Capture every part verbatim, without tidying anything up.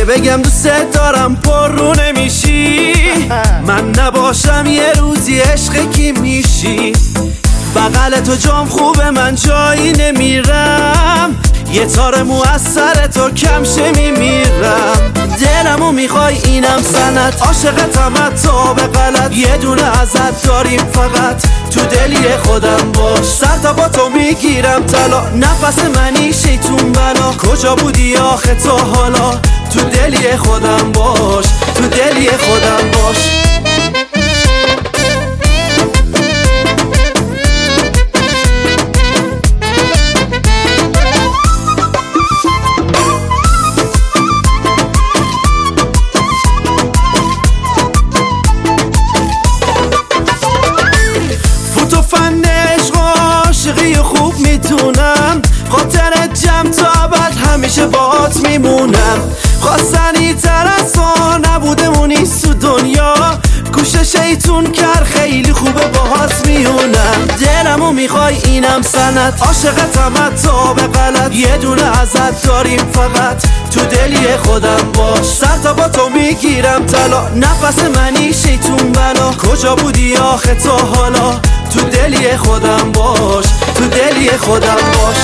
بگم دوست دارم پر رو نمیشی، من نباشم یه روزی عشق کی میشی؟ بغل تو جام خوبه من جایی نمیرم، یه تار موثر تو کمشه میمیرم. دلمو میخوای اینم سنت، عاشقتم تا به غلط، یه دونه ازت داریم فقط تو دلی خودم باش. سر تا با تو میگیرم طلا، نفس منی شیطون بلا، کجا بودی آخه تا حالا؟ تو دلی خودم باش، تو دلی خودم باش. خوب میتونم خاطر جمع تا بعد همیشه باهات میمونم. خواستنی تر از تو نبوده مونیست تو دنیا، گوش شیطون کر خیلی خوبه باهات میونم. دلمو میخوای اینم سنت، عاشقتم تا به غلط، یه دونه ازت داریم فقط تو دلی خودم باش. سر تا با تو میگیرم طلا، نفس منی شیطون بلا، کجا بودی آخه تا حالا؟ تو دلی خودم باش، تو دلی خودم باش.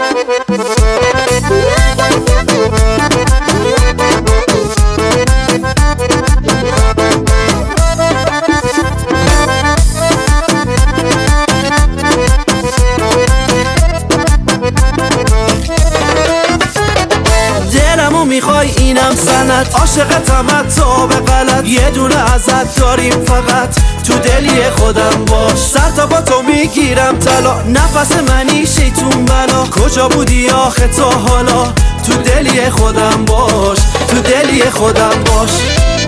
دلمو میخوای اینم سنت، عاشقتم تا به غلط، یه دونه ازت داریم فقط تو دلی خودم باش. سر تا با تو میگیرم طلا، نفس منی شیطون بلا، کجا بودی آخه تا حالا؟ تو دلی خودم باش، تو دلی خودم باش.